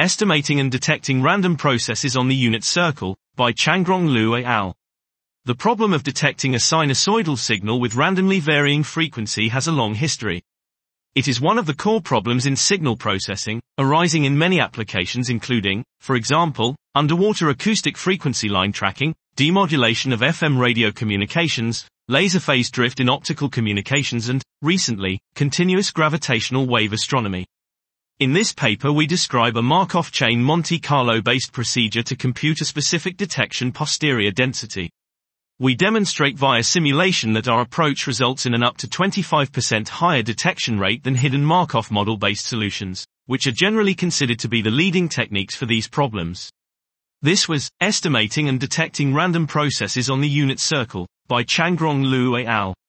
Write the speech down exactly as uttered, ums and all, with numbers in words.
Estimating and Detecting Random Processes on the Unit Circle, by Changrong Liu et al. The problem of detecting a sinusoidal signal with randomly varying frequency has a long history. It is one of the core problems in signal processing, arising in many applications including, for example, underwater acoustic frequency line tracking, demodulation of F M radio communications, laser phase drift in optical communications and, recently, continuous gravitational wave astronomy. In this paper we describe a Markov chain Monte Carlo-based procedure to compute a specific detection posterior density. We demonstrate via simulation that our approach results in an up to twenty-five percent higher detection rate than hidden Markov model-based solutions, which are generally considered to be the leading techniques for these problems. This was Estimating and Detecting Random Processes on the Unit Circle, by Changrong Liu et al.